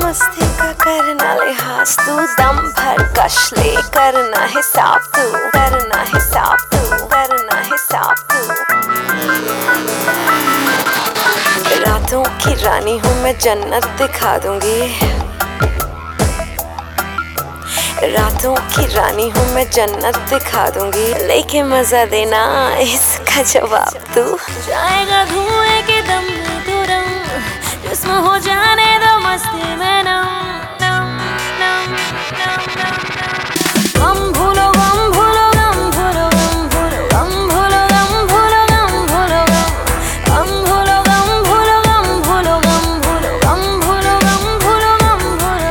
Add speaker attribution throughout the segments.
Speaker 1: मस्ती का करना लिहाज तू, दम भर कश ले करना हिसाब तू, करना हिसाब तू, करना हिसाब तू। रातों की रानी हूँ मैं, जन्नत दिखा दूंगी। रातों की रानी हूँ मैं, जन्नत दिखा दूंगी। लेके मजा देना इसका जवाब तू।
Speaker 2: जाएगा धुएं के दम में तू रंग, जिस्म हो जाने दो मस्ती में नम नम नम नम नम। गम भूलो गम भूलो गम भूलो गम भूलो गम भूलो गम भूलो गम भूलो गम भूलो गम भूलो गम भूलो गम भूलो गम भूलो गम भूलो गम भूलो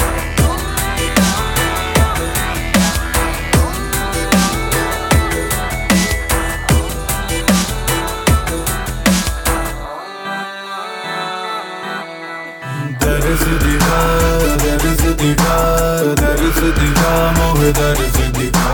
Speaker 3: दर्द दिखा, दर्द दिखा, दर्द दिखा, मोहे दर्द दिखा।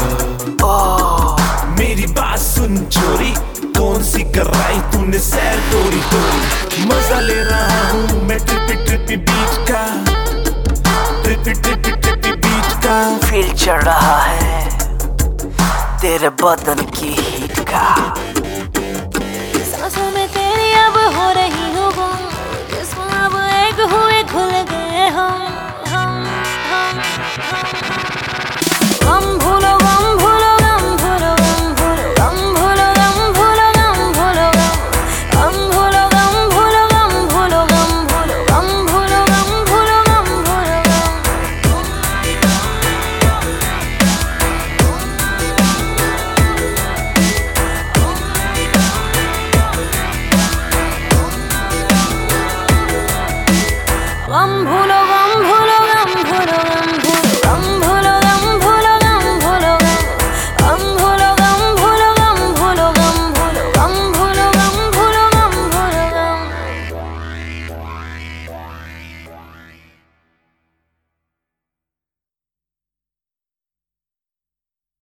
Speaker 3: मेरी बात सुन छोरी, कौन सी कराई तूने सैर तोड़ी तोड़ी। मजा ले रहा हूँ मैं ट्रिपी ट्रिपी बीच का, ट्रिपी ट्रिपी ट्रिपी बीच का।
Speaker 4: फील चढ़ रहा है तेरे बदन की हीट का।